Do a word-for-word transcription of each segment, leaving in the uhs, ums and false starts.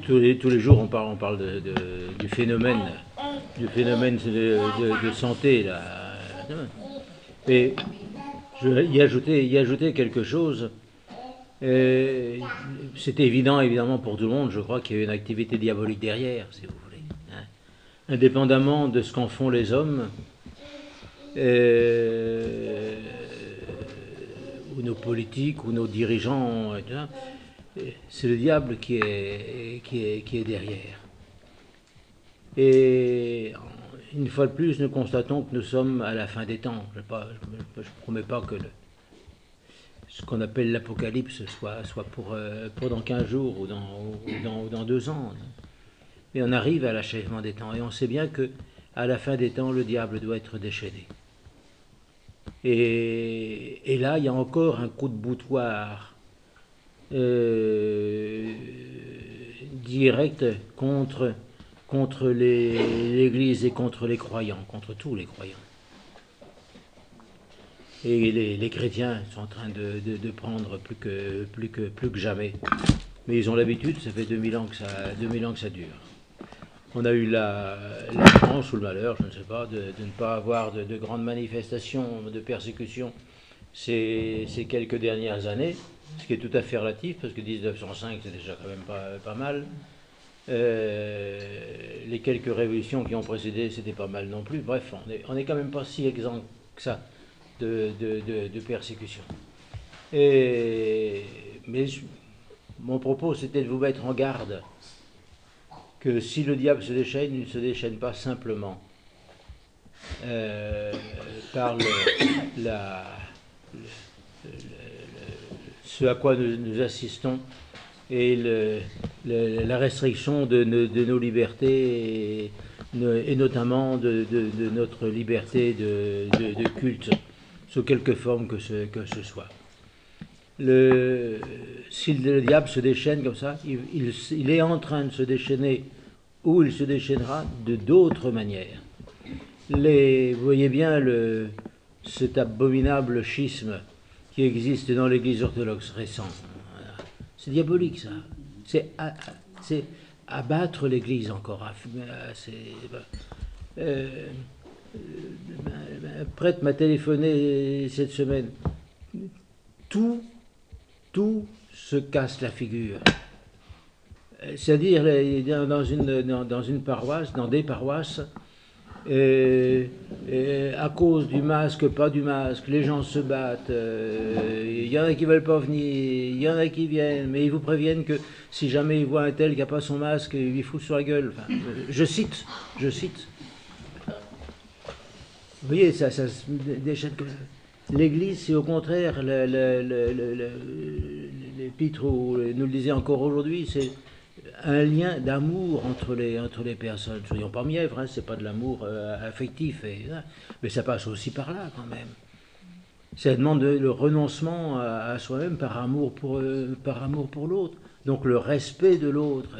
tous les, tous les jours, on parle, on parle de, de, du phénomène, du phénomène de, de, de santé, là. Et je vais y ajouter, y ajouter quelque chose. C'est évident, évidemment, pour tout le monde, je crois qu'il y a une activité diabolique derrière, si vous voulez. Hein. Indépendamment de ce qu'en font les hommes, euh, ou nos politiques, ou nos dirigeants, c'est le diable qui est, qui est, qui est derrière. Et une fois de plus, nous constatons que nous sommes à la fin des temps. Je ne promets pas que le, ce qu'on appelle l'apocalypse soit, soit pour, euh, pour dans quinze jours ou dans, ou, dans, ou dans deux ans. Mais on arrive à l'achèvement des temps et on sait bien que à la fin des temps, le diable doit être déchaîné. Et, et là, il y a encore un coup de boutoir euh, direct contre, contre l'Église et contre les croyants, contre tous les croyants. Et les, les chrétiens sont en train de, de, de prendre plus que, plus, que, plus que jamais. Mais ils ont l'habitude, ça fait deux mille ans que ça, deux mille ans que ça dure. On a eu la, la chance ou le malheur, je ne sais pas, de, de ne pas avoir de, de grandes manifestations de persécution ces, ces quelques dernières années, ce qui est tout à fait relatif, parce que dix-neuf cent cinq, c'est déjà quand même pas, pas mal. Euh, les quelques révolutions qui ont précédé, c'était pas mal non plus. Bref, on n'est on est quand même pas si exempt que ça de, de, de, de persécution. Et, mais je, mon propos, c'était de vous mettre en garde que si le diable se déchaîne, il ne se déchaîne pas simplement euh, par le, la, le, le, le, ce à quoi nous, nous assistons et le, le, la restriction de, de, de nos libertés et, et notamment de, de, de notre liberté de, de, de culte sous quelque forme que ce, que ce soit. Le, si le diable se déchaîne comme ça, il, il, il est en train de se déchaîner ou il se déchaînera de d'autres manières. Les, vous voyez bien le, cet abominable schisme qui existe dans l'Église orthodoxe récente. C'est diabolique ça. C'est abattre l'Église encore. Euh, un prêtre m'a téléphoné cette semaine. Tout, tout se casse la figure. C'est-à-dire dans une, dans, dans une paroisse, dans des paroisses, et, et à cause du masque, pas du masque, les gens se battent. Il euh, y en a qui ne veulent pas venir, il y en a qui viennent, mais ils vous préviennent que si jamais ils voient un tel qui n'a pas son masque, ils lui foutent sur la gueule. Enfin, je cite, je cite. Vous voyez, ça, ça se déchaîne comme ça. L'Église, c'est au contraire, l'Épître, nous le disait encore aujourd'hui, c'est un lien d'amour entre les, entre les personnes. Soyons pas mièvres, hein, c'est pas de l'amour euh, affectif, et, mais ça passe aussi par là quand même. Ça demande le renoncement à, à soi-même par amour pour, euh, par amour pour l'autre, donc le respect de l'autre.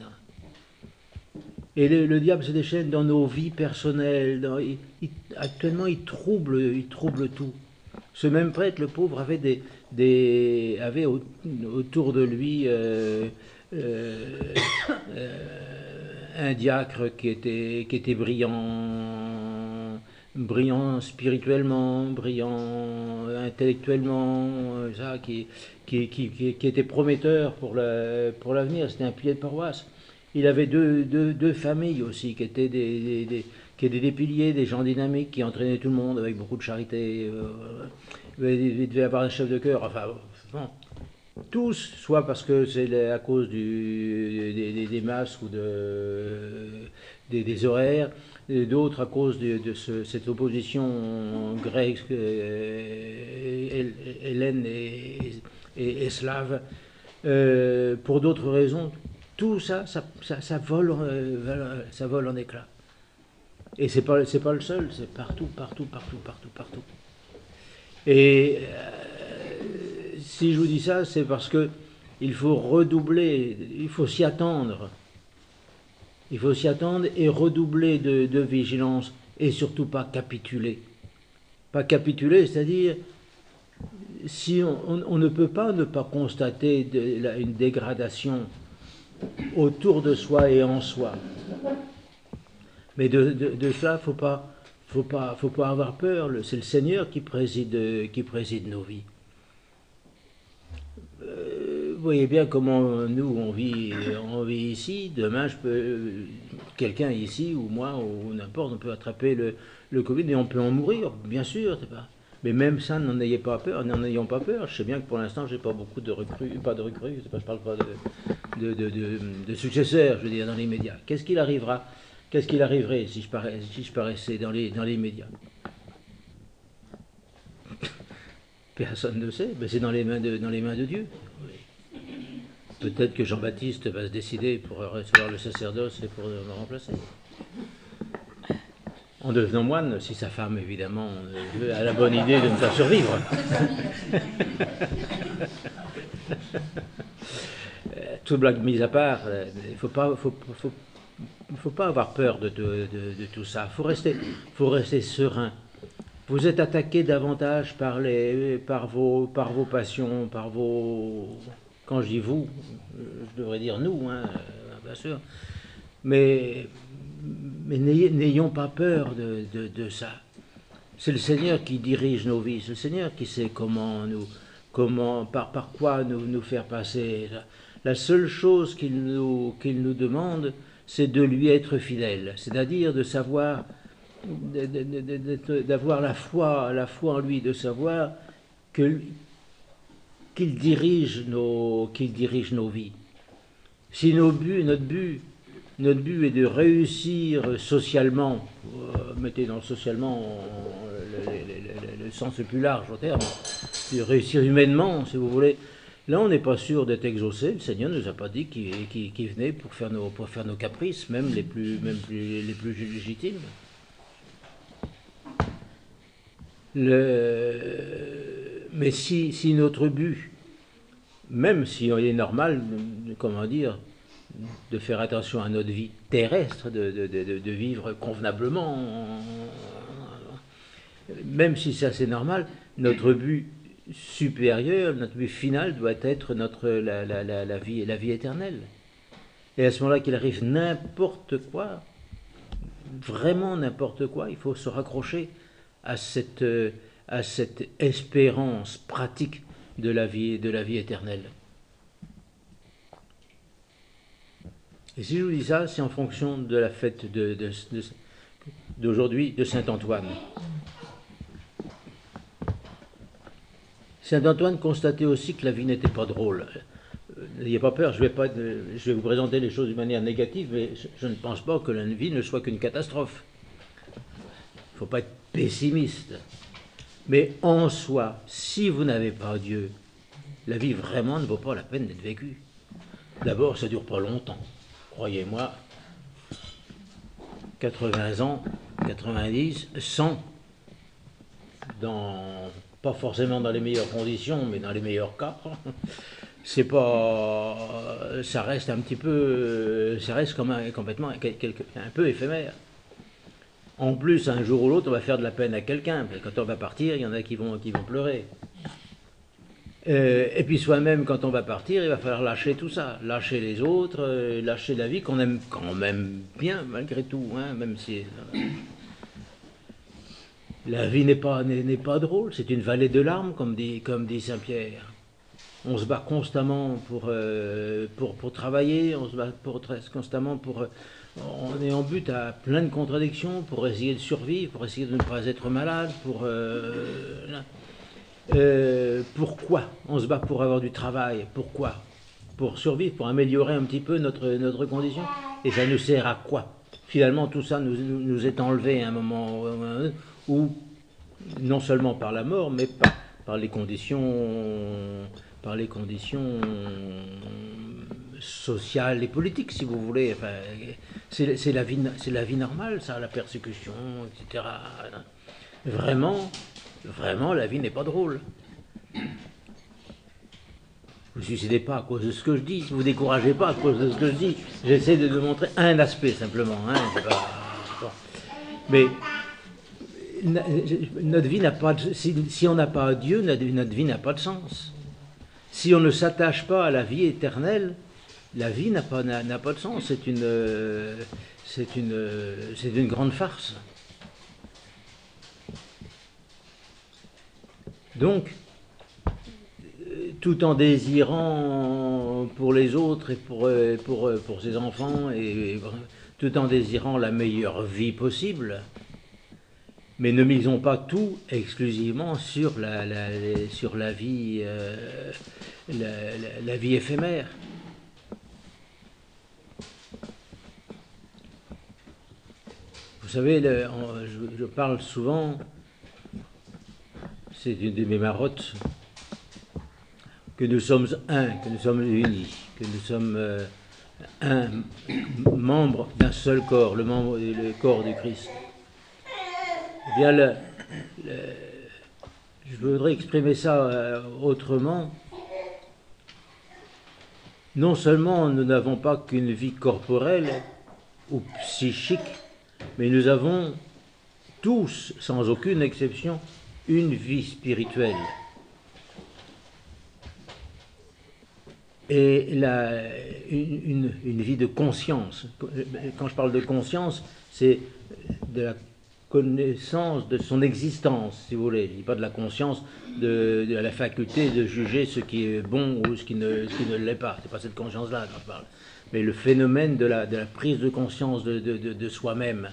Et le, le diable se déchaîne dans nos vies personnelles. Dans, il, il, actuellement, il trouble, il trouble tout. Ce même prêtre, le pauvre, avait, des, des, avait au, autour de lui euh, euh, euh, un diacre qui était, qui était brillant, brillant spirituellement, brillant intellectuellement, ça, qui, qui, qui, qui, qui était prometteur pour la, pour l'avenir. C'était un pilier de paroisse. Il avait deux, deux, deux familles aussi qui étaient des, des, des, qui étaient des piliers, des gens dynamiques qui entraînaient tout le monde avec beaucoup de charité. Euh, il devait avoir un chef de chœur. Enfin, bon, tous, soit parce que c'est à cause du, des, des, des masques ou de, des, des horaires, et d'autres à cause de, de ce, cette opposition grecque, euh, hellène et, et, et slave. Euh, pour d'autres raisons. Tout ça, ça, ça, ça, vole, euh, ça vole en éclats. Et c'est pas, c'est pas le seul, c'est partout, partout, partout, partout, partout. Et euh, si je vous dis ça, c'est parce que il faut redoubler, il faut s'y attendre. Il faut s'y attendre et redoubler de, de vigilance et surtout pas capituler. Pas capituler, c'est-à-dire si on, on, on ne peut pas ne pas constater de, la, une dégradation autour de soi et en soi. Mais de, de, de ça, il ne faut pas, faut pas, faut pas avoir peur. C'est le Seigneur qui préside, qui préside nos vies. Euh, vous voyez bien comment nous, on vit, on vit ici. Demain, je peux, quelqu'un ici, ou moi, ou n'importe, on peut attraper le, le Covid et on peut en mourir, bien sûr. C'est pas... Mais même ça, n'en ayez pas peur, n'en ayons pas peur. Je sais bien que pour l'instant, j'ai pas beaucoup de recrues, pas de recrues, je ne parle pas de, de, de, de, de successeurs, je veux dire, dans les médias. Qu'est-ce qu'il arrivera? Qu'est-ce qu'il arriverait si je, parais, si je paraissais dans les, dans les médias? Personne ne sait, mais c'est dans les mains de, dans les mains de Dieu. Oui. Peut-être que Jean-Baptiste va se décider pour recevoir le sacerdoce et pour me remplacer. En devenant moine, si sa femme, évidemment, a la bonne idée de me faire survivre. Toute blague mise à part, il ne faut pas, faut, faut, faut pas avoir peur de, de, de, de tout ça. Il faut rester, faut rester serein. Vous êtes attaqué davantage par, les, par, vos, par vos passions, par vos... Quand je dis vous, je devrais dire nous, hein, bien sûr. Mais... Mais n'ayons pas peur de, de, de ça. C'est le Seigneur qui dirige nos vies, c'est le Seigneur qui sait comment nous, comment, par, par quoi nous, nous faire passer. La seule chose qu'il nous, qu'il nous demande, c'est de lui être fidèle, c'est-à-dire de savoir, d'avoir la foi, la foi en lui, de savoir que, qu'il dirige nos, qu'il dirige nos vies. Si nos buts, notre but, Notre but est de réussir socialement, euh, mettez dans socialement le, le, le, le sens le plus large au terme, de réussir humainement, si vous voulez. Là, on n'est pas sûr d'être exaucé. Le Seigneur ne nous a pas dit qu'il qu'il, qu'il venait pour faire, nos, pour faire nos caprices, même les plus, même plus, les plus légitimes. Le... Mais si, si notre but, même si il est normal, comment dire, de faire attention à notre vie terrestre, de, de, de, de vivre convenablement, même si ça c'est normal, notre but supérieur, notre but final doit être notre, la, la, la, la, vie, la vie éternelle. Et à ce moment-là qu'il arrive n'importe quoi, vraiment n'importe quoi, il faut se raccrocher à cette, à cette espérance pratique de la vie, de la vie éternelle. Et si je vous dis ça, c'est en fonction de la fête de, de, de, d'aujourd'hui de Saint-Antoine. Saint-Antoine constatait aussi que la vie n'était pas drôle. N'ayez pas peur, je vais, pas, je vais vous présenter les choses d'une manière négative, mais je, je ne pense pas que la vie ne soit qu'une catastrophe. Il ne faut pas être pessimiste. Mais en soi, si vous n'avez pas Dieu, la vie vraiment ne vaut pas la peine d'être vécue. D'abord, ça ne dure pas longtemps. Croyez-moi, quatre-vingts ans, quatre-vingt-dix, cent, dans, pas forcément dans les meilleures conditions, mais dans les meilleurs cas, c'est pas, ça reste un petit peu, ça reste comme un, complètement, quelque, un peu éphémère. En plus, un jour ou l'autre, on va faire de la peine à quelqu'un. Quand on va partir, il y en a qui vont, qui vont pleurer. Euh, et puis soi-même, quand on va partir, il va falloir lâcher tout ça, lâcher les autres, euh, lâcher la vie qu'on aime quand même bien, malgré tout, hein, même si... Euh, la vie n'est pas, n'est, n'est pas drôle, c'est une vallée de larmes, comme dit, comme dit Saint Pierre. On se bat constamment pour, euh, pour, pour travailler, on se bat pour, constamment pour... Euh, on est en but à plein de contradictions, pour essayer de survivre, pour essayer de ne pas être malade, pour... Euh, Euh, pourquoi on se bat pour avoir du travail? Pourquoi? Pour survivre, pour améliorer un petit peu notre, notre condition. Et ça nous sert à quoi? Finalement, tout ça nous, nous est enlevé à un moment où, non seulement par la mort, mais par, par les conditions, par les conditions sociales et politiques, si vous voulez. Enfin, c'est, c'est, la vie, c'est la vie normale, ça, la persécution, et cetera. Vraiment... Vraiment, la vie n'est pas drôle. Ne vous suicidez pas à cause de ce que je dis, ne vous découragez pas à cause de ce que je dis. J'essaie de vous montrer un aspect simplement. Hein, c'est pas... bon. Mais notre vie n'a pas de... si, si on n'a pas Dieu, notre vie n'a pas de sens. Si on ne s'attache pas à la vie éternelle, la vie n'a pas, n'a, n'a pas de sens, c'est une, euh, c'est une, euh, c'est une grande farce. Donc, euh, tout en désirant pour les autres et pour, euh, pour, euh, pour ses enfants, et, et tout en désirant la meilleure vie possible, mais ne misons pas tout exclusivement sur la, la, sur la vie, euh, la, la, la vie éphémère. Vous savez, le, on, je, je parle souvent, c'est une de mes marottes, que nous sommes un, que nous sommes unis, que nous sommes euh, un membre d'un seul corps, le, membre, le corps du Christ. Eh bien, le, le, je voudrais exprimer ça euh, autrement. Non seulement nous n'avons pas qu'une vie corporelle ou psychique, mais nous avons tous, sans aucune exception, une vie spirituelle. Et la, une, une, une vie de conscience. Quand je parle de conscience, c'est de la connaissance de son existence, si vous voulez. Je ne dis pas de la conscience, de, de la faculté de juger ce qui est bon ou ce qui ne, ce qui ne l'est pas. Ce n'est pas cette conscience-là dont je parle. Mais le phénomène de la, de la prise de conscience de, de, de, de soi-même.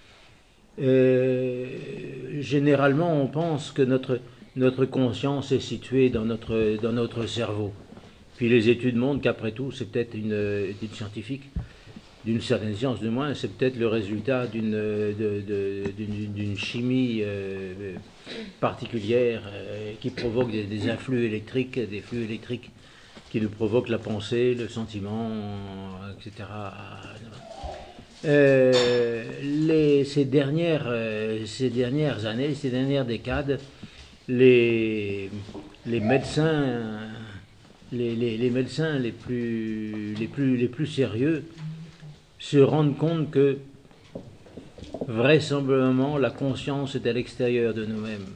Euh, généralement, on pense que notre, notre conscience est située dans notre, dans notre cerveau. Puis les études montrent qu'après tout, c'est peut-être une étude scientifique, d'une certaine science du moins, c'est peut-être le résultat d'une, de, de, d'une, d'une chimie euh, particulière euh, qui provoque des, des influx électriques, des flux électriques qui nous provoquent la pensée, le sentiment, et cetera. Euh, les, ces, dernières, euh, ces dernières années, ces dernières décades, les, les médecins... Les, les, les médecins les plus, les, plus, les plus sérieux se rendent compte que vraisemblablement la conscience est à l'extérieur de nous-mêmes.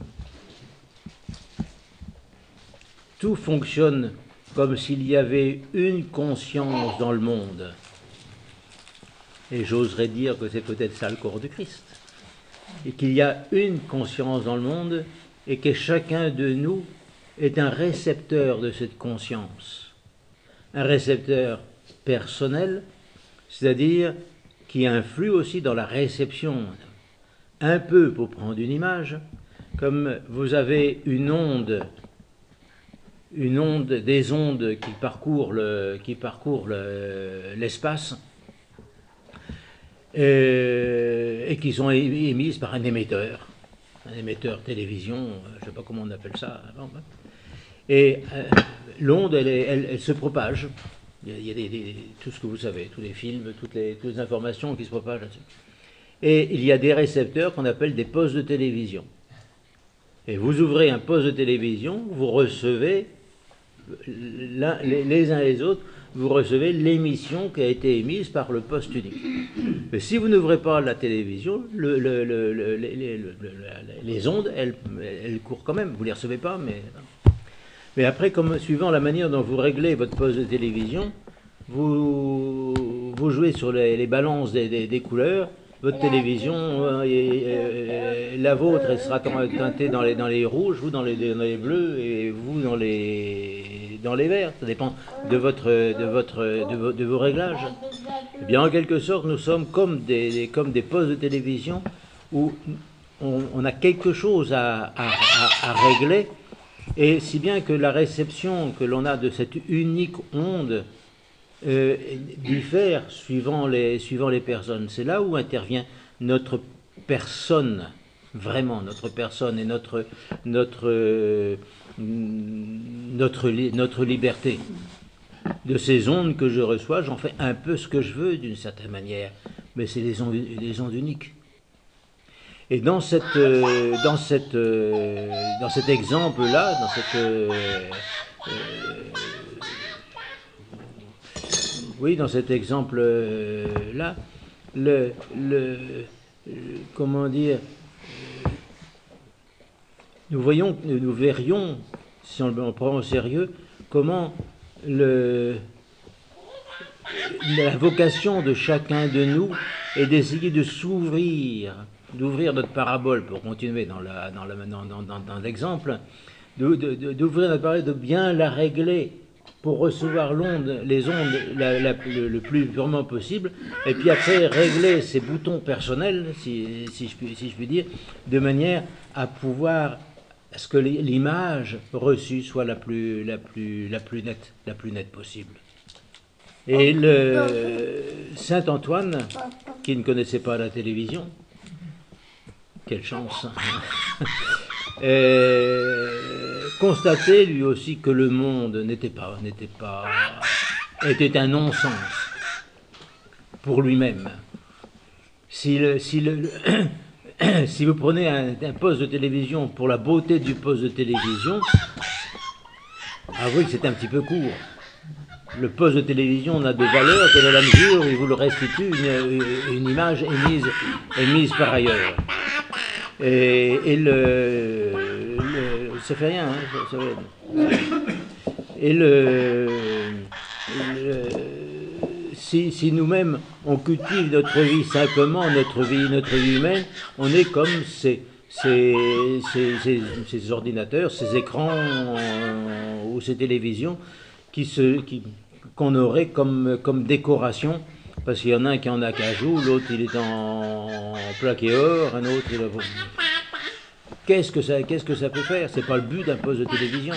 Tout fonctionne comme s'il y avait une conscience dans le monde. Et j'oserais dire que c'est peut-être ça le corps du Christ. Et qu'il y a une conscience dans le monde et que chacun de nous est un récepteur de cette conscience, un récepteur personnel, c'est-à-dire qui influe aussi dans la réception. Un peu, pour prendre une image, comme vous avez une onde, une onde, des ondes qui parcourent, le, qui parcourent le, l'espace et, et qui sont émises par un émetteur, un émetteur télévision, je ne sais pas comment on appelle ça avant. Et euh, l'onde, elle, elle, elle se propage. Il y a, il y a des, des, tout ce que vous savez, tous les films, toutes les, toutes les informations qui se propagent là-dessus. Et il y a des récepteurs qu'on appelle des postes de télévision. Et vous ouvrez un poste de télévision, vous recevez, l'un, les, les uns et les autres, vous recevez l'émission qui a été émise par le poste unique. Mais si vous n'ouvrez pas la télévision, le, le, le, le, les, les, les ondes, elles, elles courent quand même. Vous ne les recevez pas, mais... Mais après, comme, suivant la manière dont vous réglez votre poste de télévision, vous, vous jouez sur les, les balances des, des, des couleurs. Votre télévision, euh, et, euh, la vôtre, elle sera teintée dans les, dans les rouges, vous dans les, dans les bleus et vous dans les, dans les verts. Ça dépend de, votre, de, votre, de, vos, de vos réglages. Eh bien, en quelque sorte, nous sommes comme des, des, comme des postes de télévision où on, on a quelque chose à, à, à, à régler. Et si bien que la réception que l'on a de cette unique onde euh, diffère suivant les, suivant les personnes. C'est là où intervient notre personne, vraiment notre personne et notre, notre, euh, notre, notre liberté. De ces ondes que je reçois, j'en fais un peu ce que je veux d'une certaine manière, mais c'est des ondes, des ondes uniques. Et dans, cette, euh, dans, cette, euh, dans cet exemple-là, dans cette, euh, euh, oui, dans cet exemple-là, le, le, le, comment dire, nous voyons, nous verrions, si on le prend au sérieux, comment le, la vocation de chacun de nous est d'essayer de s'ouvrir, d'ouvrir notre parabole, pour continuer dans la, dans la, dans, dans, dans, dans l'exemple, de, de, de, d'ouvrir notre parabole, de bien la régler pour recevoir l'onde, les ondes la, la, le, le plus purement possible, et puis après régler ses boutons personnels, si, si, je, puis, si je puis dire, de manière à pouvoir à ce que l'image reçue soit la plus, la plus, la plus nette, la plus nette possible. Et le Saint Antoine, qui ne connaissait pas la télévision, quelle chance, euh, constatait lui aussi que le monde n'était pas, n'était pas, était un non-sens pour lui-même. Si, le, si, le, le, si vous prenez un, un poste de télévision pour la beauté du poste de télévision, avouez que c'est un petit peu court. Le poste de télévision n'a de valeur que dans la mesure où il vous le restitue une, une image émise, émise par ailleurs. Et, et le, le... ça fait rien, hein, ça, ça fait... Et le... le si, si nous-mêmes, on cultive notre vie simplement, notre vie, notre vie humaine, on est comme ces, ces, ces, ces, ces ordinateurs, ces écrans euh, ou ces télévisions qui se, qui, qu'on aurait comme, comme décoration, parce qu'il y en a un qui en a qu'un jour, l'autre il est en plaqué or, un autre il a... Qu'est-ce que ça, qu'est-ce que ça peut faire? C'est pas le but d'un poste de télévision.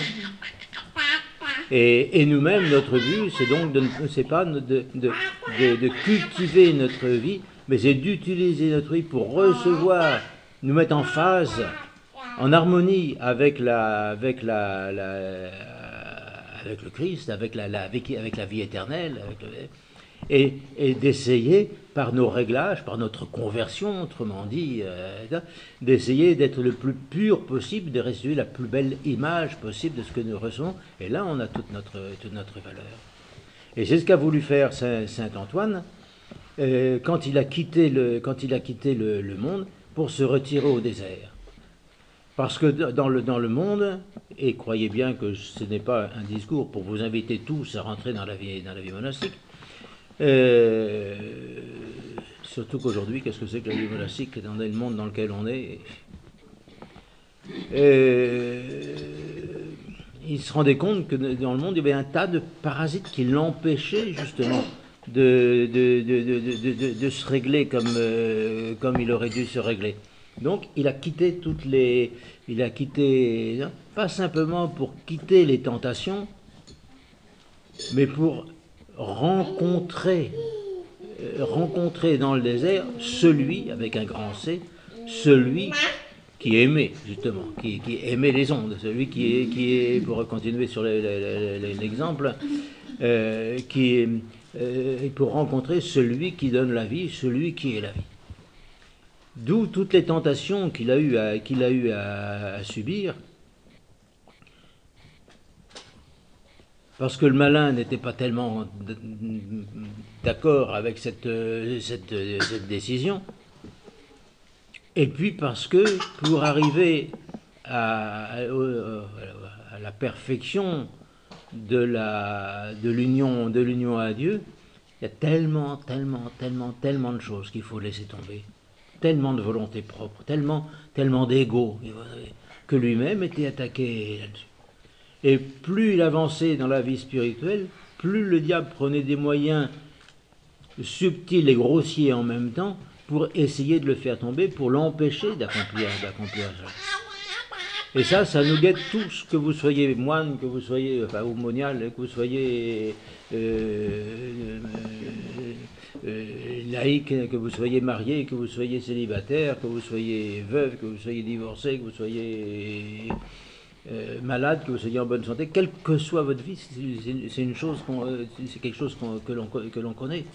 Et, et nous-mêmes, notre but, c'est donc de, c'est pas de, de, de, de cultiver notre vie, mais c'est d'utiliser notre vie pour recevoir, nous mettre en phase, en harmonie avec la, avec la, la avec le Christ, avec la, la, avec, avec la vie éternelle, avec le, et, et d'essayer, par nos réglages, par notre conversion, autrement dit, euh, d'essayer d'être le plus pur possible, de restituer la plus belle image possible de ce que nous recevons, et là on a toute notre, toute notre valeur. Et c'est ce qu'a voulu faire Saint, Saint Antoine, euh, quand il a quitté, le, quand il a quitté le, le monde, pour se retirer au désert. Parce que dans le, dans le monde, et croyez bien que ce n'est pas un discours pour vous inviter tous à rentrer dans la vie, dans la vie monastique, euh, surtout qu'aujourd'hui, qu'est-ce que c'est que la vie monastique dans le monde dans lequel on est? euh, Il se rendait compte que dans le monde, il y avait un tas de parasites qui l'empêchaient justement de, de, de, de, de, de, de se régler comme, euh, comme il aurait dû se régler. Donc il a quitté toutes les, il a quitté, pas simplement pour quitter les tentations, mais pour rencontrer, euh, rencontrer dans le désert celui, avec un grand C, celui qui aimait justement, qui, qui aimait les ondes, celui qui est, qui est, pour continuer sur l'exemple, euh, qui est, euh, pour rencontrer celui qui donne la vie, celui qui est la vie. D'où toutes les tentations qu'il a eu à, qu'il a eu à, à subir, parce que le malin n'était pas tellement d'accord avec cette, cette, cette décision, et puis parce que pour arriver à, à, à la perfection de la, de l'union, de l'union à Dieu, il y a tellement, tellement, tellement, tellement de choses qu'il faut laisser tomber. Tellement de volonté propre, tellement, tellement d'ego, que lui-même était attaqué là-dessus. Et plus il avançait dans la vie spirituelle, plus le diable prenait des moyens subtils et grossiers en même temps pour essayer de le faire tomber, pour l'empêcher d'accomplir, d'accomplir ça. Et ça, ça nous guette tous, que vous soyez moine, que vous soyez, enfin, ou monial, que vous soyez euh, euh, euh, laïque, que vous soyez marié, que vous soyez célibataire, que vous soyez veuve, que vous soyez divorcé, que vous soyez euh, malade, que vous soyez en bonne santé, quelle que soit votre vie, c'est une chose qu'on, c'est quelque chose qu'on, que l'on que l'on connaît.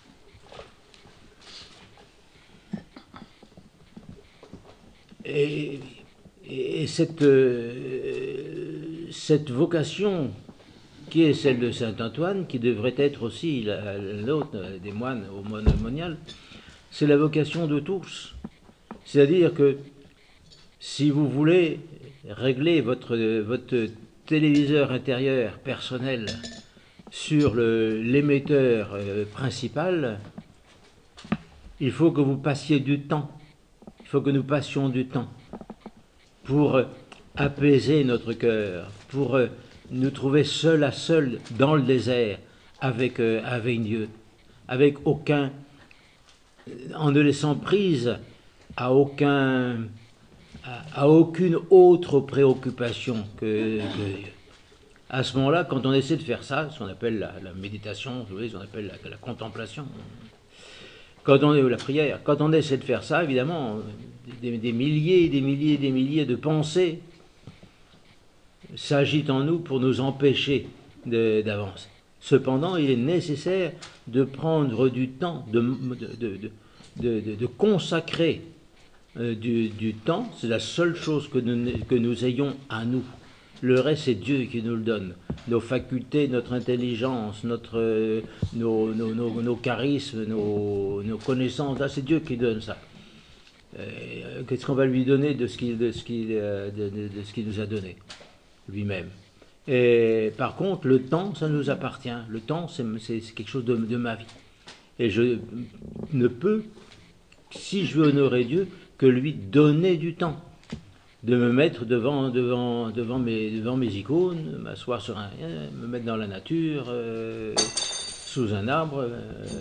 Et, et cette, euh, cette vocation qui est celle de Saint Antoine, qui devrait être aussi l'autre des moines au monial, c'est la vocation de tous. C'est-à-dire que si vous voulez régler votre, votre téléviseur intérieur personnel sur l'émetteur euh, principal, il faut que vous passiez du temps. Il faut que nous passions du temps pour euh, apaiser notre cœur, pour euh, nous trouver seul à seul dans le désert avec, euh, avec Dieu, avec aucun, en ne laissant prise à aucun, à, à aucune autre préoccupation que, que Dieu. À ce moment-là, quand on essaie de faire ça, ce qu'on appelle la, la méditation, vous voyez, ce qu'on appelle la, la contemplation, quand on est la prière, quand on essaie de faire ça, évidemment, des, des milliers, des milliers, des milliers de pensées s'agitent en nous pour nous empêcher d'avancer. Cependant, il est nécessaire de prendre du temps, de, de, de, de, de, de consacrer euh, du, du temps. C'est la seule chose que nous, que nous ayons à nous. Le reste, c'est Dieu qui nous le donne. Nos facultés, notre intelligence, notre, euh, nos, nos, nos, nos charismes, nos, nos connaissances, là, c'est Dieu qui donne ça. Euh, Qu'est-ce qu'on va lui donner de ce qu'il de ce qu'il euh, de, de, de ce qu'il nous a donné lui-même? Et par contre, le temps, ça nous appartient. Le temps, c'est quelque chose de, de ma vie. Et je ne peux, si je veux honorer Dieu, que lui donner du temps. De me mettre devant, devant, devant, mes, devant mes icônes, m'asseoir sur un rien, me mettre dans la nature, euh, sous un arbre, euh,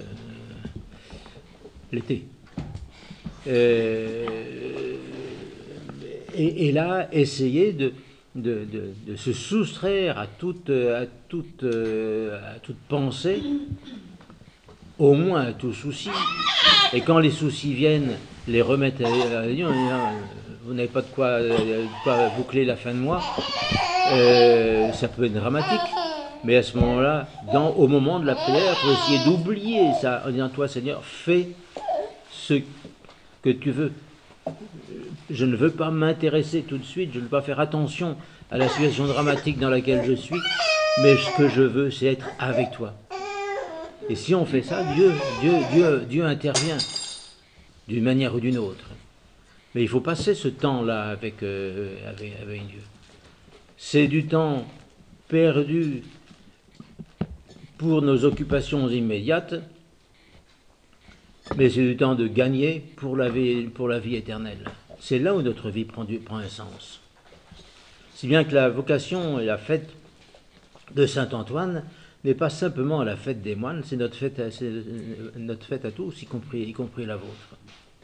l'été. Euh, et, et là, essayer de, de, de, de se soustraire à toute, à, toute, à toute pensée, au moins à tout souci. Et quand les soucis viennent, les remettre à Dieu, vous n'avez pas de quoi, de quoi boucler la fin de mois, euh, ça peut être dramatique. Mais à ce moment-là, au moment de la prière, il faut essayer d'oublier ça en disant, toi Seigneur, fais ce que tu veux. Je ne veux pas m'intéresser tout de suite, je ne veux pas faire attention à la situation dramatique dans laquelle je suis, mais ce que je veux, c'est être avec toi. Et si on fait ça, Dieu, Dieu, Dieu, Dieu intervient d'une manière ou d'une autre. Mais il faut passer ce temps-là avec, euh, avec, avec Dieu. C'est du temps perdu pour nos occupations immédiates, mais c'est du temps de gagner pour la vie, pour la vie éternelle. C'est là où notre vie prend, du, prend un sens. Si bien que la vocation et la fête de Saint-Antoine n'est pas simplement la fête des moines, c'est notre fête, notre fête à tous, y compris, y compris la vôtre.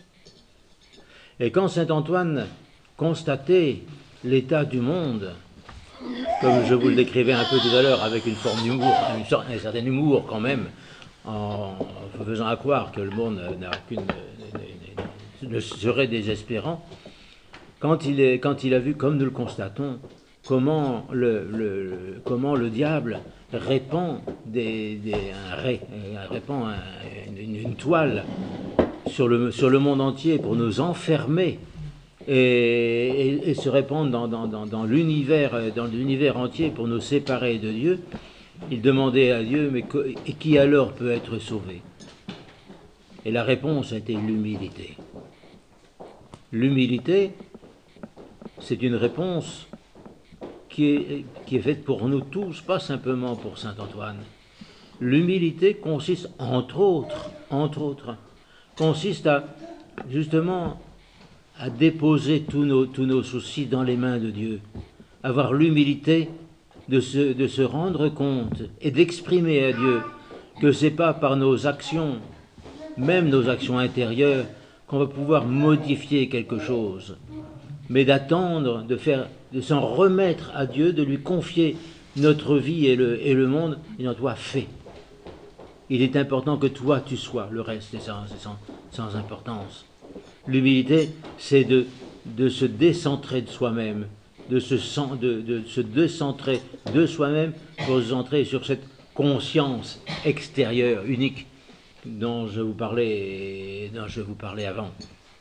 Et quand Saint-Antoine constatait l'état du monde, comme je vous le décrivais un peu tout à l'heure, avec une forme d'humour, un, un certain humour quand même, en faisant à croire que le monde n'a aucune, ne serait désespérant, quand il, est, quand il a vu, comme nous le constatons, comment le, le, comment le diable répand, des, des, un ray, répand un, une, une toile sur le, sur le monde entier pour nous enfermer et, et, et se répandre dans, dans, dans, dans l'univers dans l'univers entier pour nous séparer de Dieu, il demandait à Dieu, mais que, et qui alors peut être sauvé? Et la réponse a été l'humilité. L'humilité, c'est une réponse qui est, qui est faite pour nous tous, pas simplement pour Saint-Antoine. L'humilité consiste, entre autres, entre autres, consiste à, justement, à déposer tous nos, tous nos soucis dans les mains de Dieu. Avoir l'humilité de se, de se rendre compte et d'exprimer à Dieu que ce n'est pas par nos actions, même nos actions intérieures, qu'on va pouvoir modifier quelque chose, mais d'attendre, de faire, de s'en remettre à Dieu, de lui confier notre vie et le, et le monde, et en toi, fais. Il est important que toi, tu sois, le reste est sans, sans, sans importance. L'humilité, c'est de, de se décentrer de soi-même, de se, de, de se décentrer de soi-même pour se centrer sur cette conscience extérieure, unique, dont je vous parlais, dont je vous parlais avant.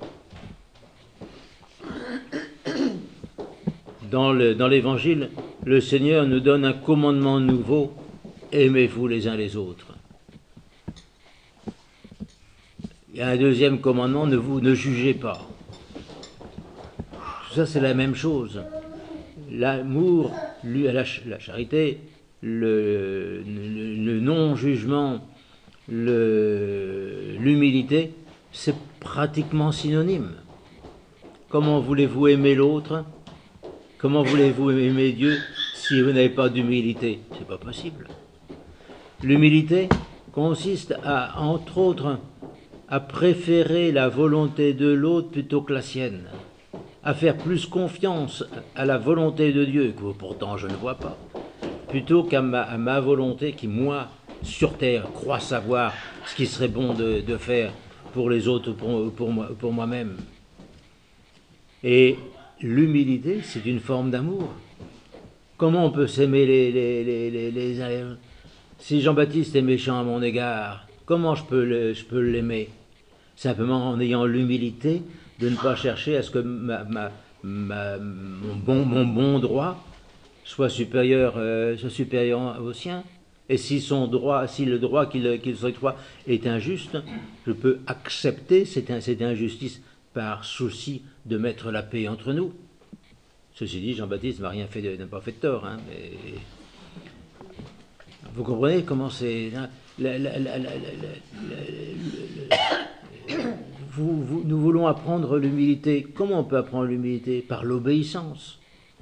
Dans le, dans l'Évangile, le Seigneur nous donne un commandement nouveau, aimez-vous les uns les autres. Il y a un deuxième commandement, ne vous ne jugez pas. Tout ça, c'est la même chose. L'amour, la, la charité, le, le, le non-jugement, l'humilité, c'est pratiquement synonyme. Comment voulez-vous aimer l'autre? Comment voulez-vous aimer Dieu si vous n'avez pas d'humilité? C'est pas possible. L'humilité consiste à, entre autres, à préférer la volonté de l'autre plutôt que la sienne, à faire plus confiance à la volonté de Dieu, que pourtant je ne vois pas, plutôt qu'à ma, à ma volonté qui, moi, sur terre, crois savoir ce qui serait bon de, de faire pour les autres, pour, pour, moi, pour moi-même. Et l'humilité, c'est une forme d'amour. Comment on peut s'aimer les, les, les, les, les uns? Si Jean-Baptiste est méchant à mon égard, comment je peux le, je peux l'aimer? Simplement en ayant l'humilité de ne pas chercher à ce que ma, ma, ma, mon, bon, mon bon droit soit supérieur, euh, soit supérieur au sien. Et si son droit, si le droit qu'il qu'il s'octroie est injuste, je peux accepter cette, cette injustice par souci de mettre la paix entre nous. Ceci dit, Jean-Baptiste n'a rien fait, n'a pas fait de tort. Hein, mais vous comprenez comment c'est. Hein, la, la, la, la, vous, vous, nous voulons apprendre l'humilité. Comment on peut apprendre l'humilité? Par l'obéissance.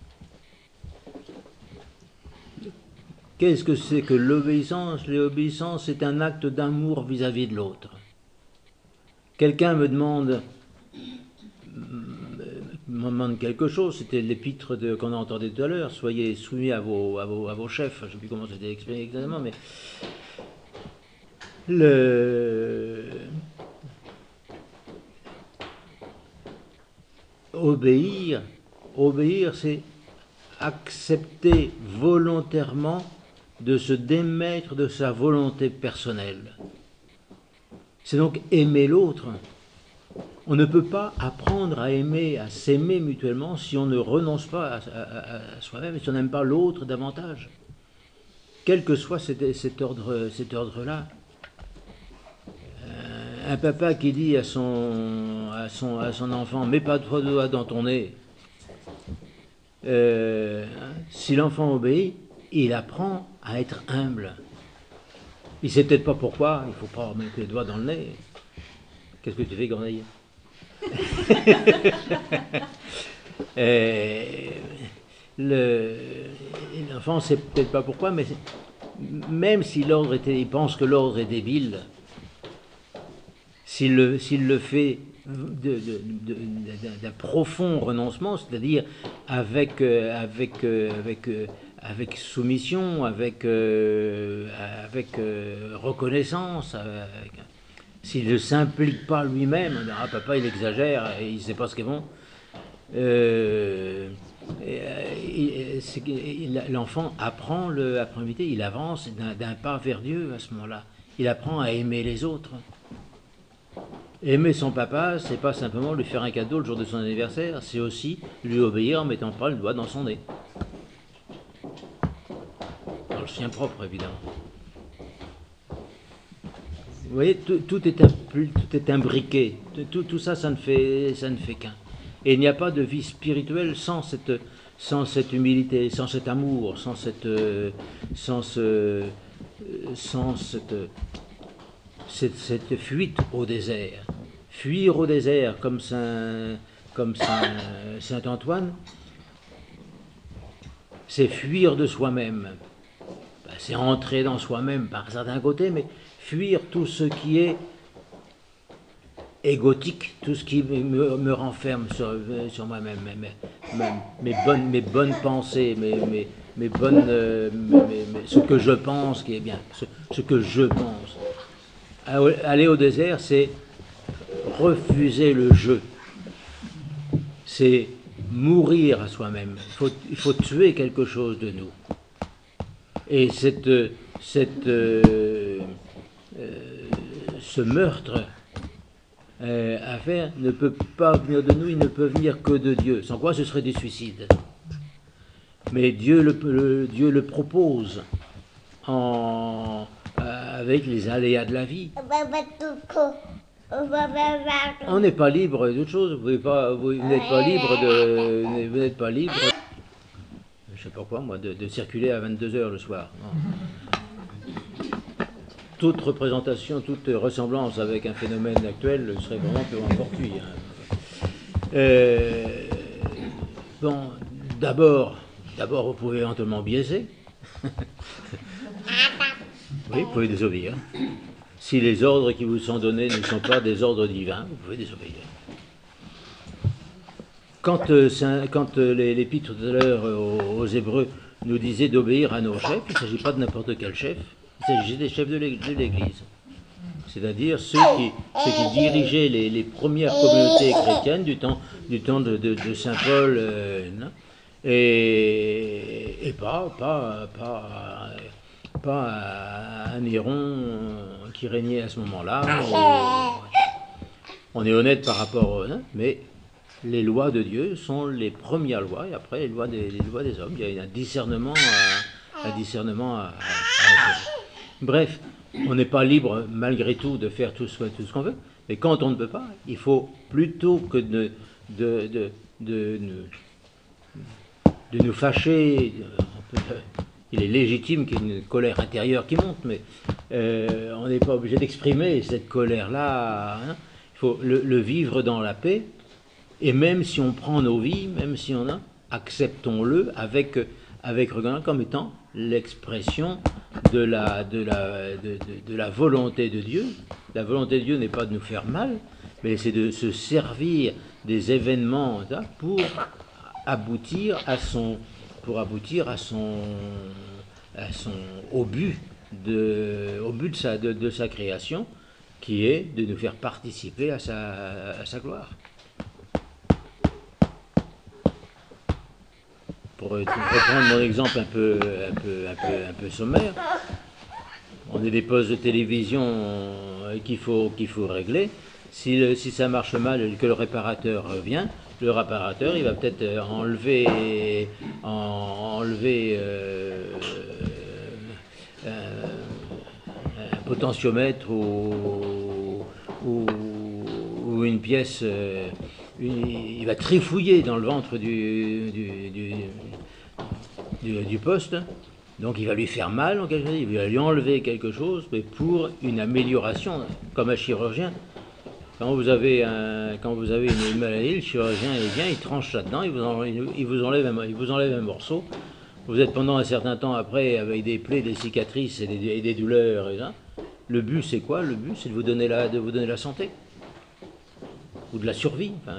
Qu'est-ce que c'est que l'obéissance? L'obéissance, c'est un acte d'amour vis-à-vis de l'autre. Quelqu'un me demande, me demande quelque chose, c'était l'épître qu'on a entendu tout à l'heure, soyez soumis à vos, à vos, à vos chefs, je ne sais plus comment c'était exprimé exactement, mais le... obéir, obéir, c'est accepter volontairement de se démettre de sa volonté personnelle. C'est donc aimer l'autre. On ne peut pas apprendre à aimer, à s'aimer mutuellement si on ne renonce pas à, à, à soi-même et si on n'aime pas l'autre davantage. Quel que soit cet, cet ordre, cet ordre-là. Euh, un papa qui dit à son, à son, à son enfant « mets pas trois doigts dans ton nez », euh, si l'enfant obéit, il apprend à être humble. Il ne sait peut-être pas pourquoi, il ne faut pas mettre les doigts dans le nez. Qu'est-ce que tu fais, Corneille? L'enfant ne sait peut-être pas pourquoi, mais même si l'ordre était, il pense que l'ordre est débile, s'il le, s'il le fait d'un profond renoncement, c'est-à-dire avec, euh, avec, euh, avec, euh, avec soumission, avec, euh, avec euh, reconnaissance, avec, s'il ne s'implique pas lui-même, ah, papa il exagère et il ne sait pas ce qu'est bon, euh, l'enfant apprend le, apprend l'humilité, il avance d'un pas vers Dieu à ce moment-là. Il apprend à aimer les autres. Aimer son papa, c'est pas simplement lui faire un cadeau le jour de son anniversaire, c'est aussi lui obéir en mettant pas le doigt dans son nez. Dans le sien propre, évidemment. Vous voyez, tout, tout, est, tout est imbriqué. Tout, tout ça, ça ne fait, ça ne fait qu'un. Et il n'y a pas de vie spirituelle sans cette, sans cette humilité, sans cet amour, sans cette, sans ce, sans cette, cette, cette fuite au désert. Fuir au désert comme Saint, comme Saint, Saint Antoine, c'est fuir de soi-même. Ben, c'est entrer dans soi-même par certains côtés, mais fuir tout ce qui est égotique, tout ce qui me, me renferme sur, sur moi-même, mes, mes, mes, bonnes, mes bonnes pensées, mes, mes, mes bonnes, euh, mes, mes, ce que je pense qui est bien, ce, ce que je pense. Aller au désert, c'est refuser le jeu, c'est mourir à soi-même. Il faut, il faut tuer quelque chose de nous. Et cette, cette, euh, euh, ce meurtre euh, à faire ne peut pas venir de nous, il ne peut venir que de Dieu. Sans quoi ce serait du suicide. Mais Dieu le, le, Dieu le propose en, avec les aléas de la vie. On n'est pas libre d'autre chose. Vous n'êtes pas, vous, vous n'êtes pas libre de, vous n'êtes pas libre. sais pas quoi, moi, de, de circuler à vingt-deux heures le soir. Non. Toute représentation, toute ressemblance avec un phénomène actuel serait vraiment purement fortuit. Hein. Euh, bon, d'abord, d'abord, vous pouvez éventuellement biaiser. Oui, vous pouvez désobéir. Si les ordres qui vous sont donnés ne sont pas des ordres divins, vous pouvez désobéir. Quand, euh, quand euh, l'Épître tout à l'heure aux, aux Hébreux nous disait d'obéir à nos chefs, il ne s'agit pas de n'importe quel chef, il s'agit des chefs de l'Église. C'est-à-dire ceux qui, ceux qui dirigeaient les, les premières communautés chrétiennes du temps, du temps de, de, de Saint Paul, euh, et, et pas, pas, pas, pas un Néron qui régnait à ce moment-là. On est honnête par rapport, hein, mais les lois de Dieu sont les premières lois, et après les lois des, les lois des hommes. Il y a un discernement à, un discernement à, à, à faire. Bref, on n'est pas libre malgré tout de faire tout ce, tout ce qu'on veut, mais quand on ne peut pas, il faut plutôt que de, de, de, de, de, de nous fâcher. Il est légitime qu'il y ait une colère intérieure qui monte, mais euh, on n'est pas obligé d'exprimer cette colère-là. Hein. Il faut le, le vivre dans la paix. Et même si on prend nos vies, même si on a, acceptons-le avec, avec regard comme étant l'expression de la, de, la, de, de, de la volonté de Dieu. La volonté de Dieu n'est pas de nous faire mal, mais c'est de se servir des événements hein, pour aboutir à son, pour aboutir à son, à son, au but de, au but de sa, de, de sa création, qui est de nous faire participer à sa, à sa gloire. Pour reprendre mon exemple un peu, un peu, un peu, un peu sommaire, on a des postes de télévision qu'il faut, qu'il faut régler. Si, le, si ça marche mal et que le réparateur vient, le réparateur il va peut-être enlever, en, enlever euh, un, un potentiomètre ou, ou, ou une pièce. Euh, il va trifouiller dans le ventre du, du, du, du, du poste, donc il va lui faire mal, en quelque chose, il va lui enlever quelque chose, mais pour une amélioration, comme un chirurgien. Quand vous avez, un, quand vous avez une maladie, le chirurgien il vient, il tranche là-dedans, il vous enlève, il vous enlève un, il vous enlève un morceau. Vous êtes pendant un certain temps après avec des plaies, des cicatrices et des, et des douleurs. Et ça. Le but c'est quoi? Le but c'est de vous donner la, de vous donner la santé. Ou de la survie. Enfin,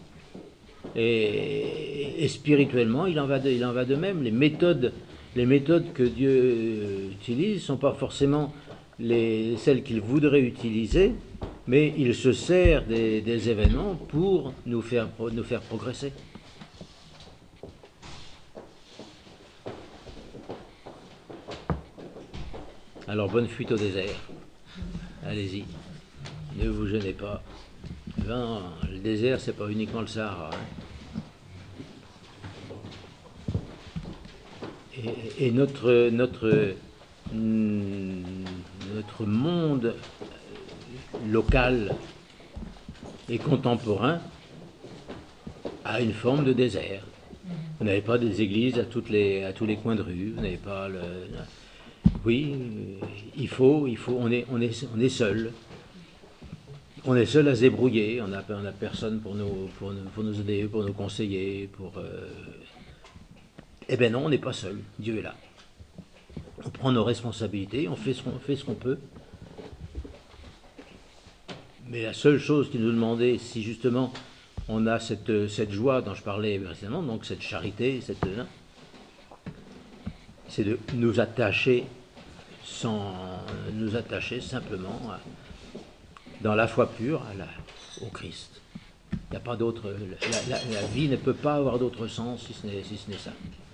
et, et spirituellement, il en, va de, il en va de même. Les méthodes, les méthodes que Dieu utilise ne sont pas forcément les, celles qu'il voudrait utiliser, mais il se sert des, des événements pour nous faire, nous faire progresser. Alors, bonne fuite au désert. Allez-y. Ne vous gênez pas. Ben, le désert, c'est pas uniquement le Sahara. Hein. Et, et notre, notre, notre monde local et contemporain a une forme de désert. Vous n'avez pas des églises à, toutes les, à tous les coins de rue. Vous n'avez pas le. Oui, il faut, il faut. On est, on est, on est seul. On est seul à se débrouiller, on n'a on a personne pour nous, pour, nous, pour nous aider, pour nous conseiller, pour... Euh... Eh bien non, on n'est pas seul, Dieu est là. On prend nos responsabilités, on fait ce qu'on fait ce qu'on peut. Mais la seule chose qui nous demandait, si justement on a cette, cette joie dont je parlais précédemment, donc cette charité, cette, c'est de nous attacher, sans nous attacher simplement à... dans la foi pure à la, au Christ. Il n'y a pas d'autre. La, la, la vie ne peut pas avoir d'autre sens si ce n'est si ce n'est ça.